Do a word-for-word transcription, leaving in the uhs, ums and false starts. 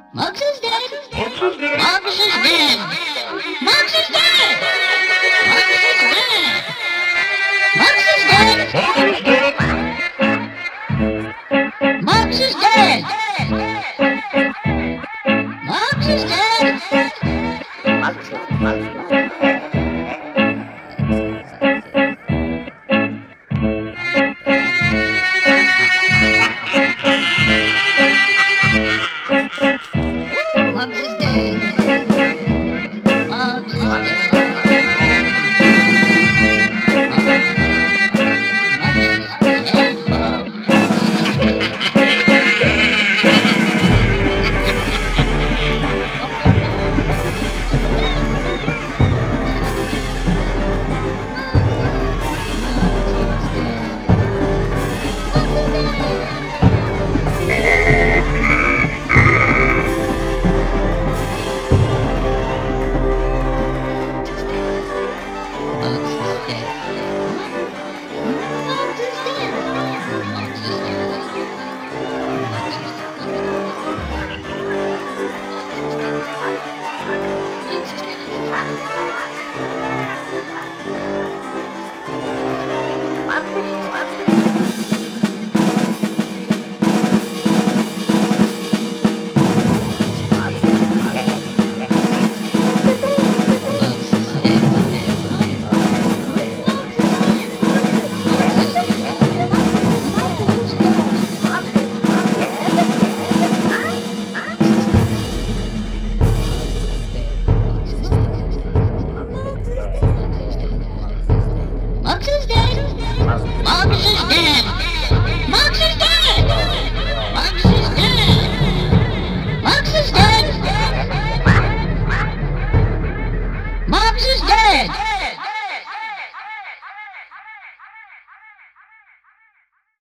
Muggs is dead. Muggs is dead. Muggs is dead. Muggs is dead. Muggs is dead. Muggs is dead. Muggs is dead. Muggs is dead. Muggs is dead. Muggs is dead. Muggs is dead. Muggs is dead. Muggs is dead. Muggs is dead. Muggs is dead. Muggs is dead.